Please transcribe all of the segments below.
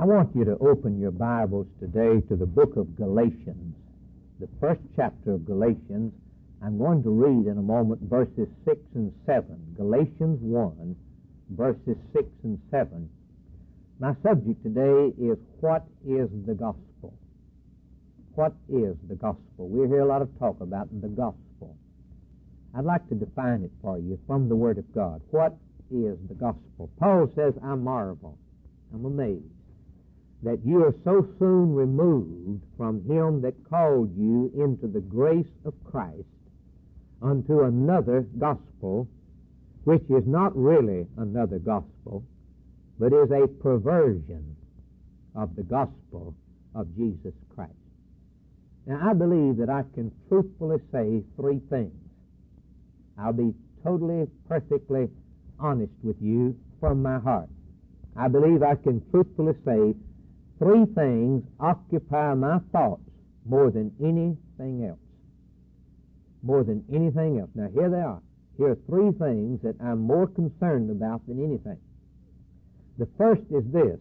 I want you to open your Bibles today to the book of Galatians, the first chapter of Galatians. I'm going to read in a moment verses 6 and 7. Galatians 1, verses 6 and 7. My subject today is, what is the gospel? What is the gospel? We hear a lot of talk about the gospel. I'd like to define it for you from the Word of God. What is the gospel? Paul says, I marvel, I'm amazed, that you are so soon removed from him that called you into the grace of Christ unto another gospel, which is not really another gospel, but is a perversion of the gospel of Jesus Christ. Now, I believe that I can truthfully say three things. I'll be totally, perfectly honest with you from my heart. I believe I can truthfully say three things occupy my thoughts more than anything else. More than anything else. Now, here they are. Here are three things that I'm more concerned about than anything. The first is this.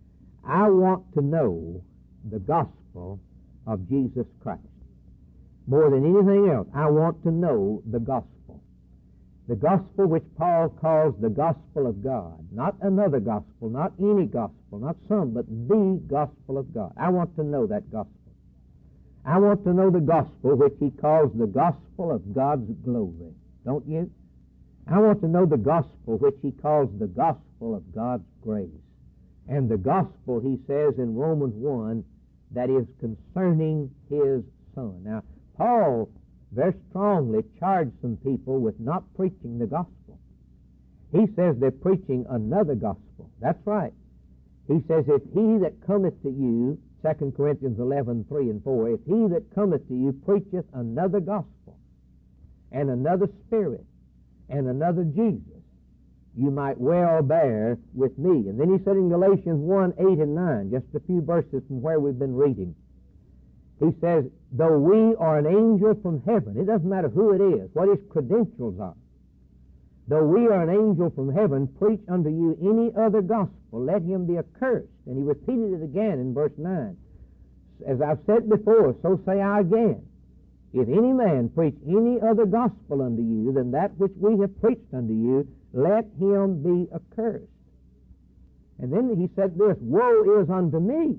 I want to know the gospel of Jesus Christ. More than anything else, I want to know the gospel. The gospel which Paul calls the gospel of God. Not another gospel, not any gospel, not some, but the gospel of God. I want to know that gospel. I want to know the gospel which he calls the gospel of God's glory. Don't you? I want to know the gospel which he calls the gospel of God's grace. And the gospel, he says in Romans 1, that is concerning his Son. Now, Paul very strongly charged some people with not preaching the gospel. He says they're preaching another gospel. That's right. He says, if he that cometh to you, 2 Corinthians 11, 3 and 4, if he that cometh to you preacheth another gospel, and another Spirit, and another Jesus, you might well bear with me. And then he said in Galatians 1, 8 and 9, just a few verses from where we've been reading, he says, though we are an angel from heaven, it doesn't matter who it is, what his credentials are. Though we are an angel from heaven, preach unto you any other gospel, let him be accursed. And he repeated it again in verse 9. As I've said before, so say I again. If any man preach any other gospel unto you than that which we have preached unto you, let him be accursed. And then he said this, woe is unto me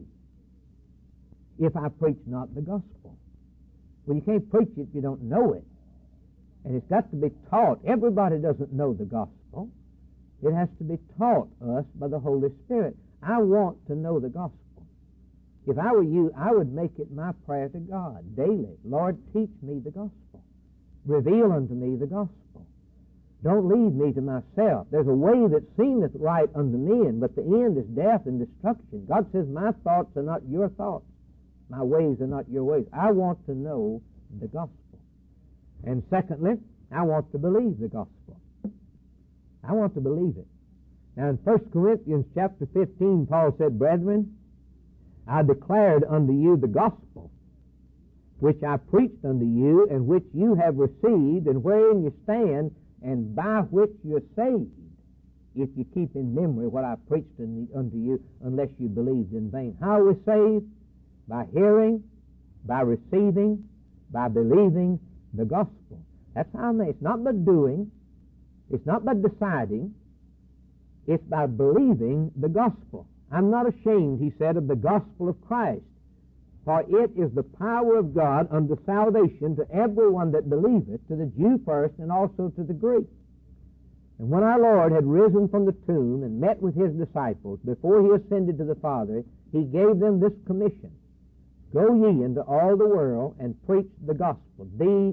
if I preach not the gospel. Well, you can't preach it if you don't know it. And it's got to be taught. Everybody doesn't know the gospel. It has to be taught us by the Holy Spirit. I want to know the gospel. If I were you, I would make it my prayer to God daily. Lord, teach me the gospel. Reveal unto me the gospel. Don't leave me to myself. There's a way that seemeth right unto men, but the end is death and destruction. God says, my thoughts are not your thoughts. My ways are not your ways. I want to know the gospel. And secondly, I want to believe the gospel. I want to believe it. Now in 1 Corinthians chapter 15, Paul said, brethren, I declared unto you the gospel, which I preached unto you, and which you have received, and wherein you stand, and by which you're saved, if you keep in memory what I preached unto you, unless you believed in vain. How are we saved? By hearing, by receiving, by believing the gospel. That's how it's not by doing, it's not by deciding, it's by believing the gospel. I'm not ashamed, he said, of the gospel of Christ, for it is the power of God unto salvation to everyone that believeth, to the Jew first and also to the Greek. And when our Lord had risen from the tomb and met with his disciples before he ascended to the Father, he gave them this commission: go ye into all the world and preach the gospel,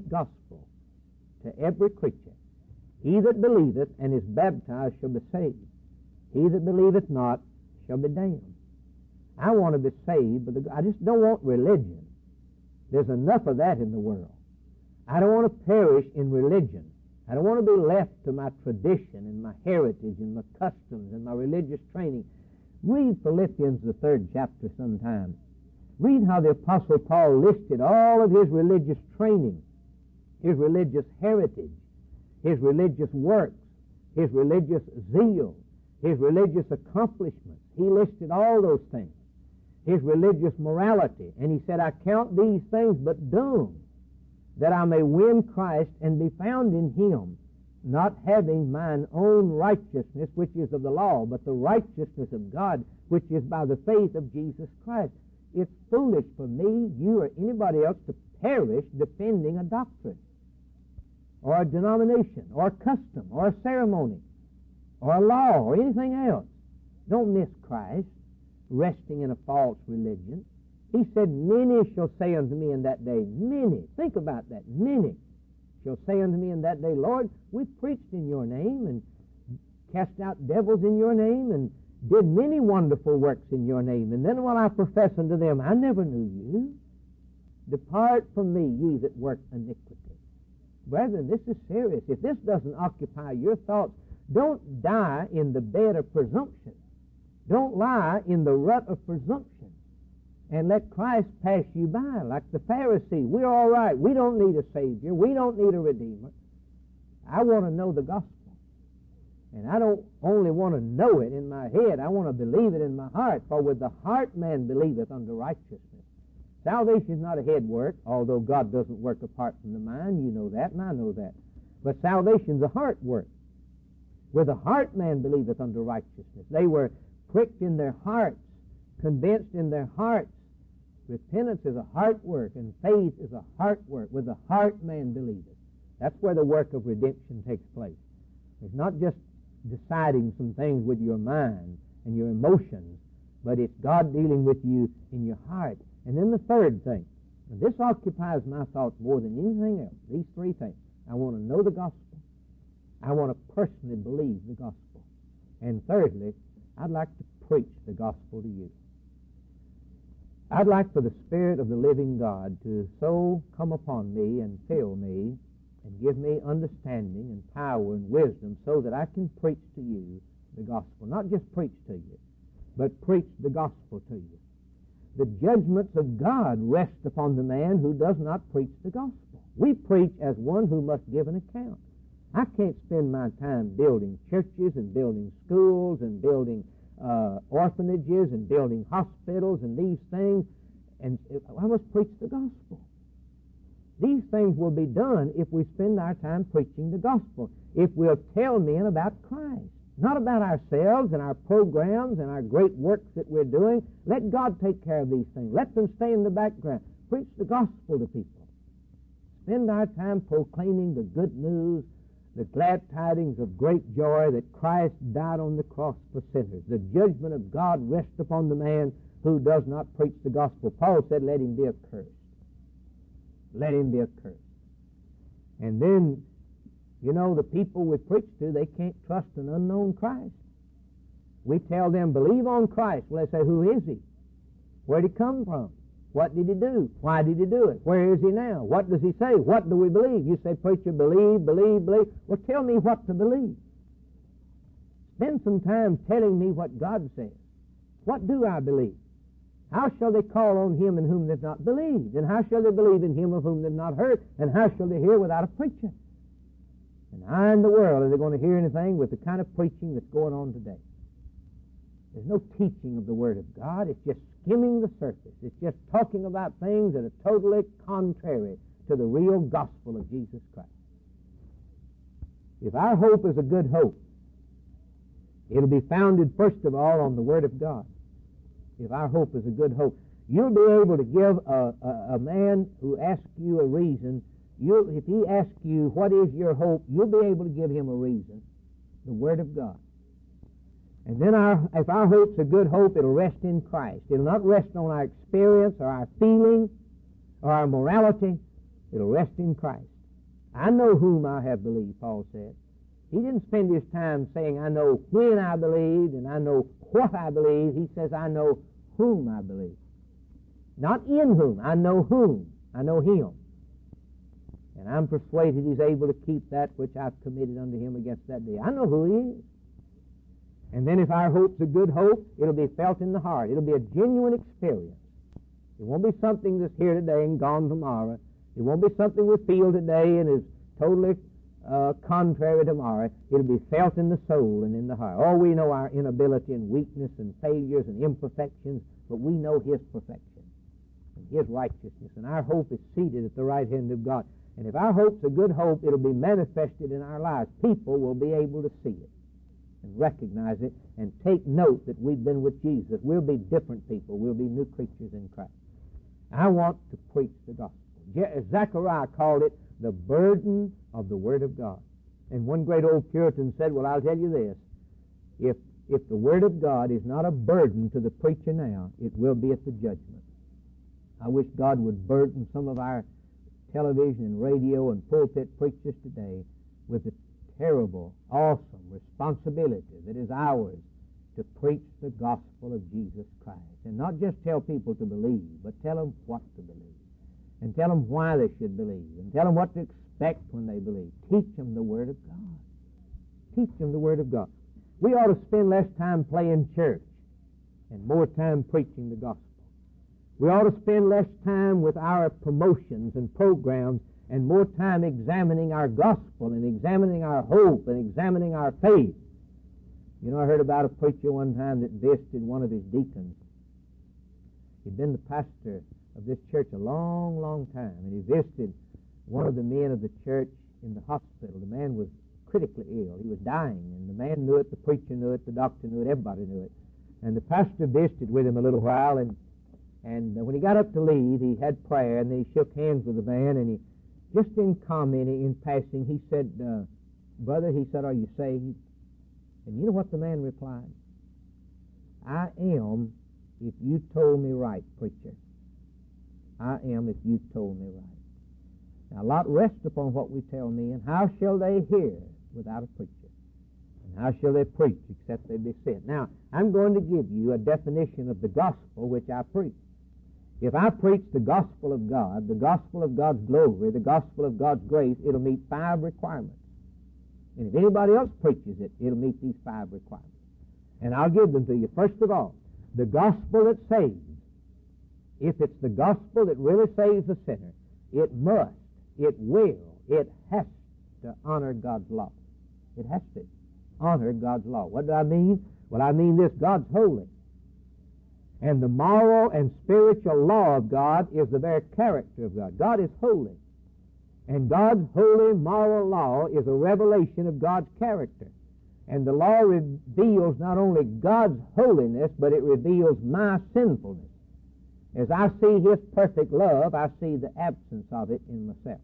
to every creature. He that believeth and is baptized shall be saved. He that believeth not shall be damned. I want to be saved, but I just don't want religion. There's enough of that in the world. I don't want to perish in religion. I don't want to be left to my tradition and my heritage and my customs and my religious training. Read Philippians, the 3rd chapter sometime. Read how the Apostle Paul listed all of his religious training, his religious heritage, his religious works, his religious zeal, his religious accomplishments. He listed all those things. his religious morality. And he said, I count these things but dung, that I may win Christ and be found in him, not having mine own righteousness, which is of the law, but the righteousness of God, which is by the faith of Jesus Christ. It's foolish for me, you, or anybody else to perish defending a doctrine, or a denomination, or a custom, or a ceremony, or a law, or anything else. Don't miss Christ, resting in a false religion. He said, many shall say unto me in that day, many, think about that, many shall say unto me in that day, Lord, we preached in your name, and cast out devils in your name, and did many wonderful works in your name. And then will I profess unto them, I never knew you. Depart from me, ye that work iniquity. Brethren, this is serious. If this doesn't occupy your thoughts, don't die in the bed of presumption. Don't lie in the rut of presumption and let Christ pass you by like the Pharisee. We're all right. We don't need a Savior. We don't need a Redeemer. I want to know the gospel. And I don't only want to know it in my head. I want to believe it in my heart. For with the heart man believeth unto righteousness. Salvation is not a head work, although God doesn't work apart from the mind. You know that, and I know that. But salvation is a heart work. With the heart man believeth unto righteousness. They were pricked in their hearts, convinced in their hearts. Repentance is a heart work, and faith is a heart work. With the heart man believeth. That's where the work of redemption takes place. It's not just deciding some things with your mind and your emotions, but it's God dealing with you in your heart. And then the third thing, and this occupies my thoughts more than anything else, these three things. I want to know the gospel. I want to personally believe the gospel. And thirdly, I'd like to preach the gospel to you. I'd like for the Spirit of the living God to so come upon me and fill me and give me understanding and power and wisdom so that I can preach to you the gospel. Not just preach to you, but preach the gospel to you. The judgments of God rest upon the man who does not preach the gospel. We preach as one who must give an account. I can't spend my time building churches and building schools and building orphanages and building hospitals and these things, and I must preach the gospel. These things will be done if we spend our time preaching the gospel, if we'll tell men about Christ, not about ourselves and our programs and our great works that we're doing. Let God take care of these things. Let them stay in the background. Preach the gospel to people. Spend our time proclaiming the good news, the glad tidings of great joy that Christ died on the cross for sinners. The judgment of God rests upon the man who does not preach the gospel. Paul said, let him be accursed. Let him be accursed. And then, you know, the people we preach to, they can't trust an unknown Christ. We tell them, believe on Christ. Well, they say, who is he? Where did he come from? What did he do? Why did he do it? Where is he now? What does he say? What do we believe? You say, preacher, believe, believe, believe. Well, tell me what to believe. Spend some time telling me what God says. What do I believe? How shall they call on him in whom they've not believed? And how shall they believe in him of whom they've not heard? And how shall they hear without a preacher? And how in the world are they going to hear anything with the kind of preaching that's going on today? There's no teaching of the Word of God. It's just skimming the surface. It's just talking about things that are totally contrary to the real gospel of Jesus Christ. If our hope is a good hope, it'll be founded first of all on the Word of God. If our hope is a good hope, you'll be able to give a man who asks you a reason. If he asks you, what is your hope, you'll be able to give him a reason, the Word of God. And then if our hope's a good hope, it'll rest in Christ. It'll not rest on our experience or our feeling or our morality. It'll rest in Christ. I know whom I have believed, Paul said. He didn't spend his time saying, I know when I believed and I know what I believe. He says, I know whom I believe. Not in whom. I know whom. I know him. And I'm persuaded he's able to keep that which I've committed unto him against that day. I know who he is. And then if our hope's a good hope, it'll be felt in the heart. It'll be a genuine experience. It won't be something that's here today and gone tomorrow. It won't be something we feel today and is totally contrary tomorrow. It'll be felt in the soul and in the heart. Oh, we know our inability and weakness and failures and imperfections. but we know His perfection and His righteousness, and our hope is seated at the right hand of God. And if our hope's a good hope, it'll be manifested in our lives. People will be able to see it and recognize it and take note that we've been with Jesus. We'll be different people. We'll be new creatures in Christ. I want to preach the gospel. Zechariah called it the burden of the Word of God. And one great old Puritan said, well, I'll tell you this, if the Word of God is not a burden to the preacher now, it will be at the judgment. I wish God would burden some of our television and radio and pulpit preachers today with the terrible, awesome responsibility that is ours to preach the gospel of Jesus Christ. And not just tell people to believe, but tell them what to believe. And tell them why they should believe. And tell them what to expect when they believe. Teach them the Word of God. Teach them the Word of God. We ought to spend less time playing church and more time preaching the gospel. We ought to spend less time with our promotions and programs and more time examining our gospel and examining our hope and examining our faith. You know, I heard about a preacher one time that visited one of his deacons. He'd been the pastor of this church a long, long time, and he visited one of the men of the church in the hospital. The man was critically ill. He was dying, and the man knew it, the preacher knew it, the doctor knew it, everybody knew it. And the pastor visited with him a little while, and when he got up to leave, he had prayer, and then he shook hands with the man, and he, just in commenting, in passing, he said, brother, he said, are you saved? And you know what the man replied? I am if you told me right, preacher. I am if you told me right. Now, a lot rests upon what we tell men. How shall they hear without a preacher? And how shall they preach except they be sent? Now, I'm going to give you a definition of the gospel which I preach. If I preach the gospel of God, the gospel of God's glory, the gospel of God's grace, it'll meet 5 requirements. And if anybody else preaches it, it'll meet these 5 requirements. And I'll give them to you. First of all, the gospel that saves. If it's the gospel that really saves the sinner, it must, it will, it has to honor God's law. It has to honor God's law. What do I mean? Well, I mean this: God's holy. And the moral and spiritual law of God is the very character of God. God is holy. And God's holy moral law is a revelation of God's character. And the law reveals not only God's holiness, but it reveals my sinfulness. As I see His perfect love, I see the absence of it in myself.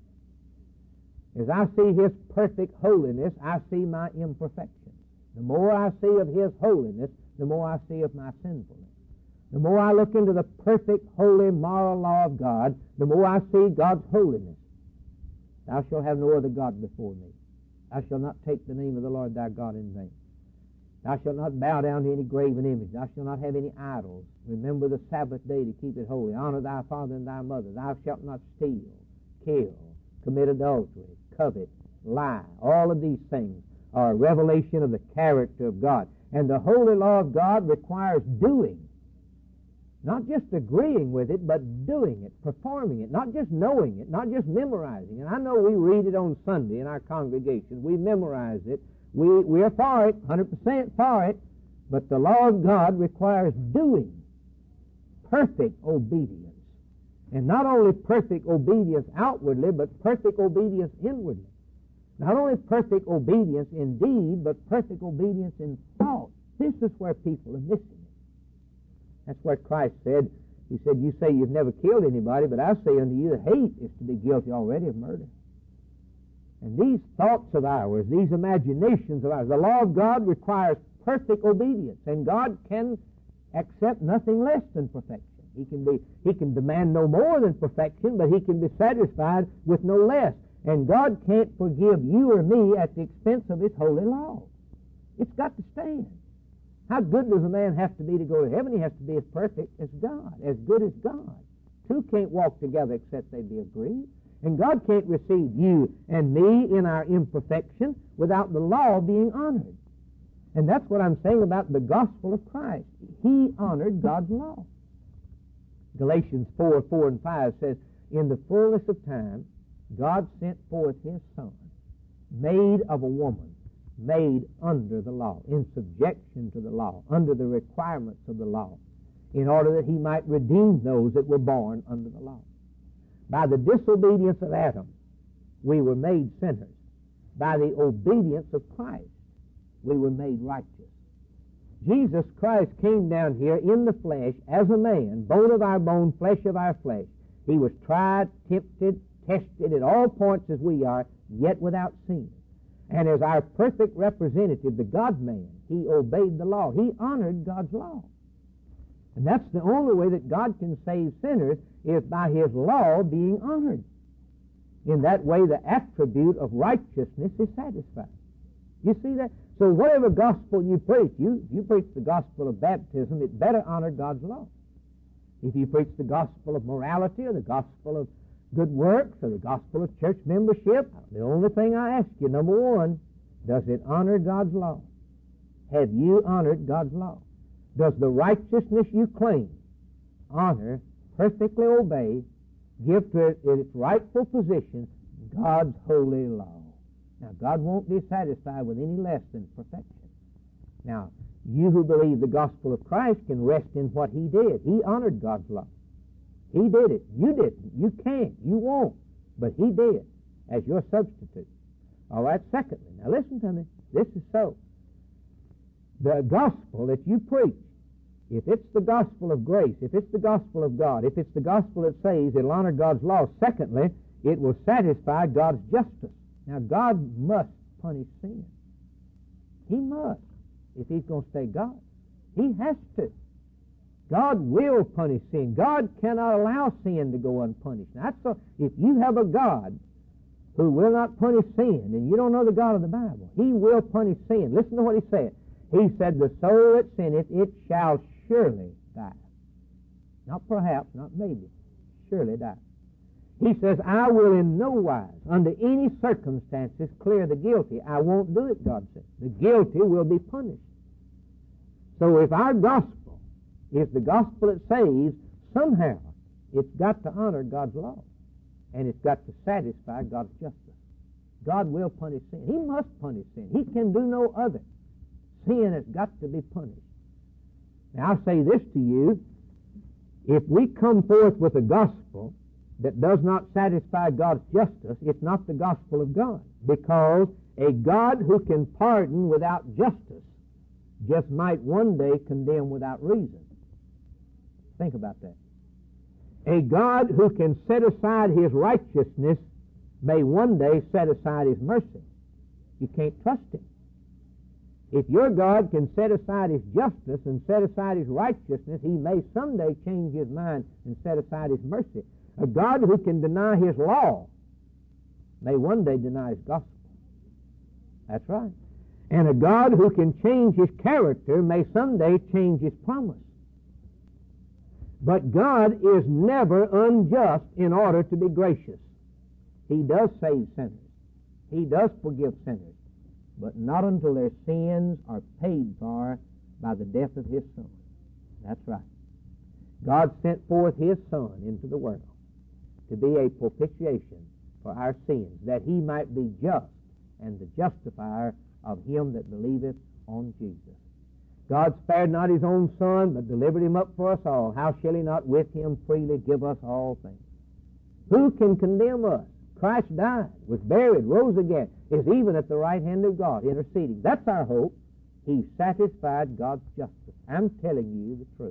As I see His perfect holiness, I see my imperfection. The more I see of His holiness, the more I see of my sinfulness. The more I look into the perfect, holy, moral law of God, the more I see God's holiness. Thou shalt have no other God before me. Thou shalt not take the name of the Lord thy God in vain. Thou shalt not bow down to any graven image. Thou shalt not have any idols. Remember the Sabbath day to keep it holy. Honor thy father and thy mother. Thou shalt not steal, kill, commit adultery, covet, lie. All of these things are a revelation of the character of God. And the holy law of God requires doing. Not just agreeing with it, but doing it, performing it, not just knowing it, not just memorizing it. I know we read it on Sunday in our congregation. We memorize it. We are for it, 100% for it, but the law of God requires doing, perfect obedience. And not only perfect obedience outwardly, but perfect obedience inwardly. Not only perfect obedience in deed, but perfect obedience in thought. This is where people are missing it. That's what Christ said. He said, you say you've never killed anybody, but I say unto you that hate is to be guilty already of murder. And these thoughts of ours, these imaginations of ours, the law of God requires perfect obedience, and God can accept nothing less than perfection. He can demand no more than perfection, but He can be satisfied with no less. And God can't forgive you or me at the expense of His holy law. It's got to stand. How good does a man have to be to go to heaven? He has to be as perfect as God, as good as God. Two can't walk together except they be agreed. And God can't receive you and me in our imperfection without the law being honored. And that's what I'm saying about the gospel of Christ. He honored God's law. Galatians 4:4 and 5 says, in the fullness of time, God sent forth His Son, made of a woman, made under the law, in subjection to the law, under the requirements of the law. in order that he might redeem those that were born under the law. By the disobedience of Adam, we were made sinners. By the obedience of Christ, we were made righteous. Jesus Christ came down here in the flesh as a man, bone of our bone, flesh of our flesh. He was tried, tempted, tested at all points as we are, yet without sin. And as our perfect representative, the God-man, he obeyed the law. He honored God's law. And that's the only way that God can save sinners, is by his law being honored. In that way, the attribute of righteousness is satisfied. You see that? So whatever gospel you preach, you preach the gospel of baptism, it better honor God's law. If you preach the gospel of morality or the gospel of good works or the gospel of church membership, the only thing I ask you, number one, does it honor God's law? Have you honored God's law? Does the righteousness you claim honor, perfectly obey, give to it its rightful position God's holy law? Now, God won't be satisfied with any less than perfection. Now, you who believe the gospel of Christ can rest in what he did. He honored God's law. He did it. You didn't. You can't. You won't. But he did as your substitute. All right, secondly, now listen to me. This is so. The gospel that you preach, if it's the gospel of grace, if it's the gospel of God, if it's the gospel that saves, it'll honor God's law. Secondly, it will satisfy God's justice. Now, God must punish sin. He must, if he's going to stay God. He has to. God will punish sin. God cannot allow sin to go unpunished. Now, that's so, if you have a God who will not punish sin, and you don't know the God of the Bible, he will punish sin. Listen to what he said. He said, the soul that sinneth, it shall surely die. Not perhaps, not maybe. Surely die. He says, I will in no wise, under any circumstances, clear the guilty. I won't do it, God said. The guilty will be punished. So if our gospel is the gospel that saves, somehow it's got to honor God's law. And it's got to satisfy God's justice. God will punish sin. He must punish sin. He can do no other. Sin has got to be punished. Now, I'll say this to you. If we come forth with a gospel that does not satisfy God's justice, it's not the gospel of God. Because a God who can pardon without justice just might one day condemn without reason. Think about that. A God who can set aside his righteousness may one day set aside his mercy. You can't trust him. If your God can set aside his justice and set aside his righteousness, he may someday change his mind and set aside his mercy. A God who can deny his law may one day deny his gospel. That's right. And a God who can change his character may someday change his promise. But God is never unjust in order to be gracious. He does save sinners. He does forgive sinners. But not until their sins are paid for by the death of his Son. That's right. God sent forth his Son into the world to be a propitiation for our sins, that he might be just and the justifier of him that believeth on Jesus. God spared not his own Son, but delivered him up for us all. How shall he not with him freely give us all things? Who can condemn us? Christ died, was buried, rose again, is even at the right hand of God, interceding. That's our hope. He satisfied God's justice. I'm telling you the truth.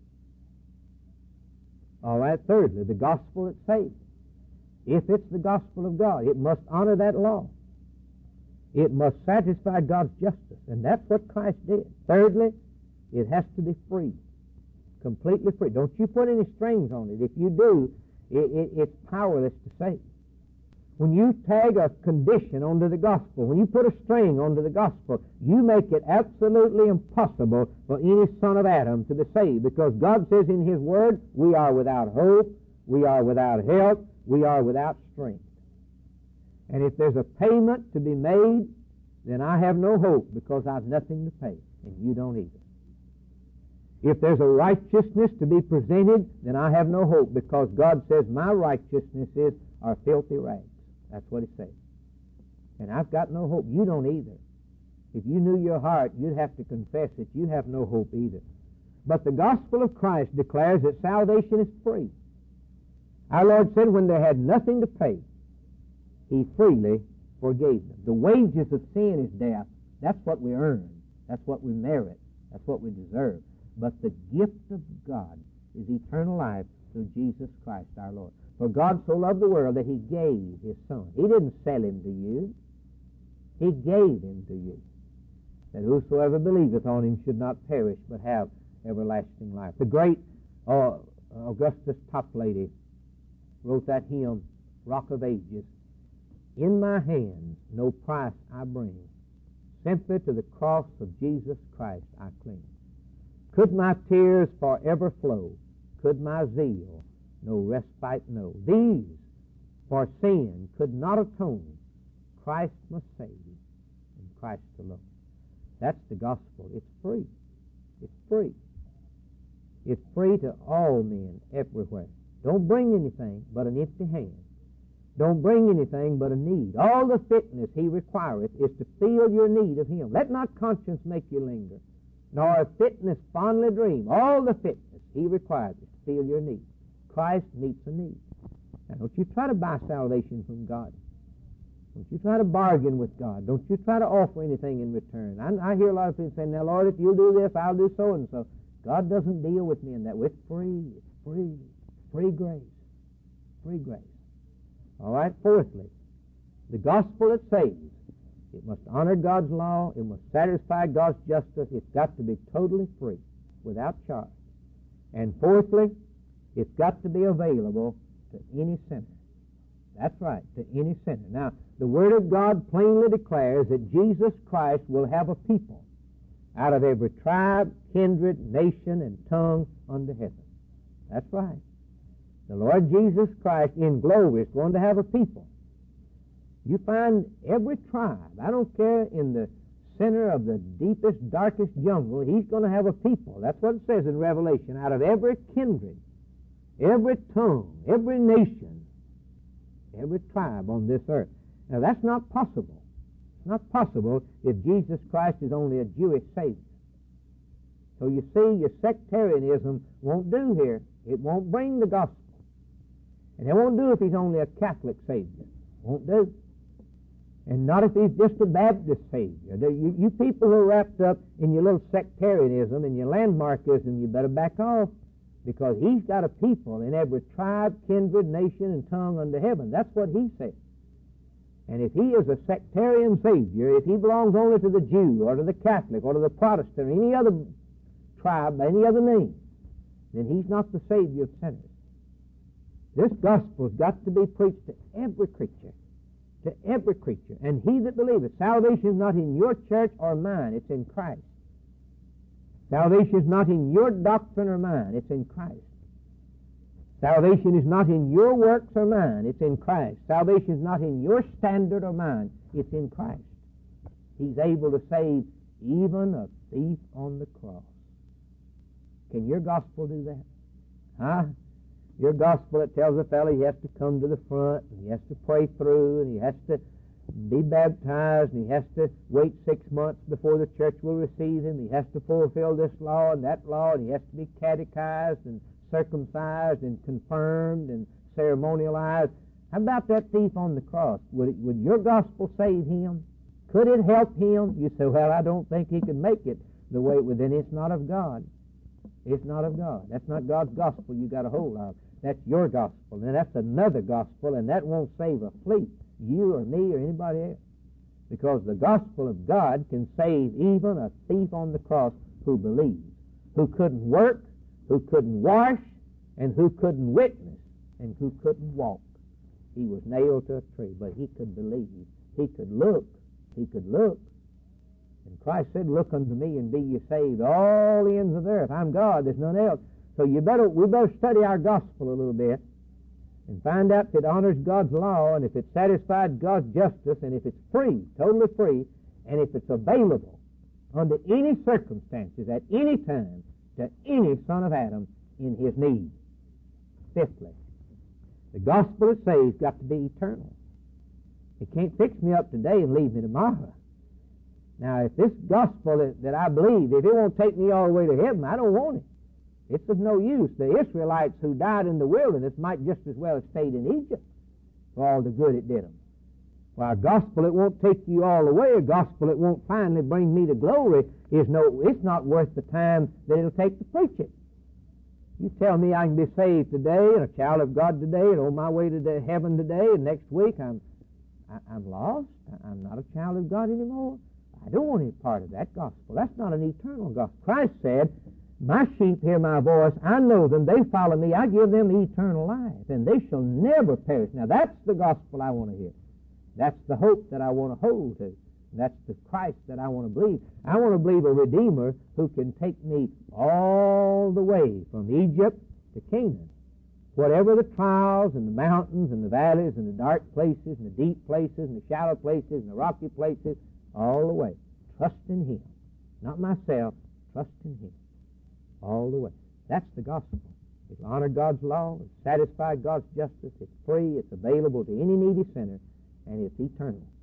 All right, thirdly, the gospel that saves. If it's the gospel of God, it must honor that law. It must satisfy God's justice, and that's what Christ did. Thirdly, it has to be free, completely free. Don't you put any strings on it. If you do, it's powerless to save. When you tag a condition onto the gospel, when you put a string onto the gospel, you make it absolutely impossible for any son of Adam to be saved, because God says in his word, we are without hope, we are without help, we are without strength. And if there's a payment to be made, then I have no hope, because I've nothing to pay, and you don't either. If there's a righteousness to be presented, then I have no hope, because God says my righteousnesses are filthy rags. That's what it says. And I've got no hope. You don't either. If you knew your heart, you'd have to confess that you have no hope either. But the gospel of Christ declares that salvation is free. Our Lord said when they had nothing to pay, He freely forgave them. The wages of sin is death. That's what we earn. That's what we merit. That's what we deserve. But the gift of God is eternal life through Jesus Christ our Lord. For God so loved the world that He gave His Son. He didn't sell Him to you. He gave Him to you, that whosoever believeth on Him should not perish, but have everlasting life. The great Augustus Toplady wrote that hymn, Rock of Ages. In my hands no price I bring, simply to the cross of Jesus Christ I cling. Could my tears forever flow, could my zeal no respite know, these for sin could not atone, Christ must save, and Christ alone. That's the gospel. It's free. It's free. It's free to all men everywhere. Don't bring anything but an empty hand. Don't bring anything but a need. All the fitness He requireth is to feel your need of Him. Let not conscience make you linger, nor fitness fondly dream. All the fitness He requires is to feel your need. Christ meets a need. Now, don't you try to buy salvation from God. Don't you try to bargain with God. Don't you try to offer anything in return. I hear a lot of people saying, now, Lord, if you'll do this, I'll do so and so. God doesn't deal with me in that way. It's free. It's free. Free grace. Free grace. All right, fourthly, the gospel that saves. It must honor God's law. It must satisfy God's justice. It's got to be totally free, without charge. And fourthly, it's got to be available to any sinner. That's right, to any sinner. Now, the Word of God plainly declares that Jesus Christ will have a people out of every tribe, kindred, nation, and tongue under heaven. That's right. The Lord Jesus Christ in glory is going to have a people. You find every tribe, I don't care, in the center of the deepest, darkest jungle, He's going to have a people. That's what it says in Revelation. Out of every kindred, every tongue, every nation, every tribe on this earth. Now, that's not possible. It's not possible if Jesus Christ is only a Jewish Savior. So you see, your sectarianism won't do here. It won't bring the gospel. And it won't do if He's only a Catholic Savior. Won't do. And not if He's just a Baptist Savior. You people who are wrapped up in your little sectarianism and your landmarkism, you better back off, because He's got a people in every tribe, kindred, nation, and tongue under heaven. That's what He said. And if He is a sectarian Savior, if He belongs only to the Jew or to the Catholic or to the Protestant or any other tribe, any other name, then He's not the Savior of sinners. This gospel's got to be preached to every creature. To every creature. And he that believeth. Salvation is not in your church or mine. It's in Christ. Salvation is not in your doctrine or mine. It's in Christ. Salvation is not in your works or mine. It's in Christ. Salvation is not in your standard or mine. It's in Christ. He's able to save even a thief on the cross. Can your gospel do that? Huh? Your gospel, it tells a fellow he has to come to the front, and he has to pray through, and he has to be baptized, and he has to wait 6 months before the church will receive him. He has to fulfill this law and that law, and he has to be catechized and circumcised and confirmed and ceremonialized. How about that thief on the cross? Would your gospel save him? Could it help him? You say, well, I don't think he could make it the way it would. Then it's not of God. It's not of God. That's not God's gospel you got a hold of. That's your gospel. And that's another gospel, and that won't save a fleet, you or me or anybody else. Because the gospel of God can save even a thief on the cross who believes, who couldn't work, who couldn't wash, and who couldn't witness, and who couldn't walk. He was nailed to a tree, but he could believe. He could look. He could look. And Christ said, look unto me and be ye saved, all the ends of the earth. I'm God, there's none else. So we better study our gospel a little bit and find out if it honors God's law, and if it satisfies God's justice, and if it's free, totally free, and if it's available under any circumstances, at any time, to any son of Adam in his need. Fifthly, the gospel that saves got to be eternal. It can't fix me up today and leave me tomorrow. Now, if this gospel that I believe, if it won't take me all the way to heaven, I don't want it. It's of no use. The Israelites who died in the wilderness might just as well have stayed in Egypt for all the good it did them. Well, a gospel that won't take you all the way, a gospel that won't finally bring me to glory, it's not worth the time that it'll take to preach it. You tell me I can be saved today and a child of God today and on my way to heaven today, and next week I'm lost. I'm not a child of God anymore. I don't want any part of that gospel. That's not an eternal gospel. Christ said, my sheep hear my voice. I know them. They follow me. I give them eternal life, and they shall never perish. Now, that's the gospel I want to hear. That's the hope that I want to hold to. That's the Christ that I want to believe. I want to believe a Redeemer who can take me all the way from Egypt to Canaan. Whatever the trials and the mountains and the valleys and the dark places and the deep places and the shallow places and the rocky places, all the way. Trust in Him. Not myself. Trust in Him. All the way. That's the gospel. It's honor God's law. It's satisfy God's justice. It's free. It's available to any needy sinner. And it's eternal.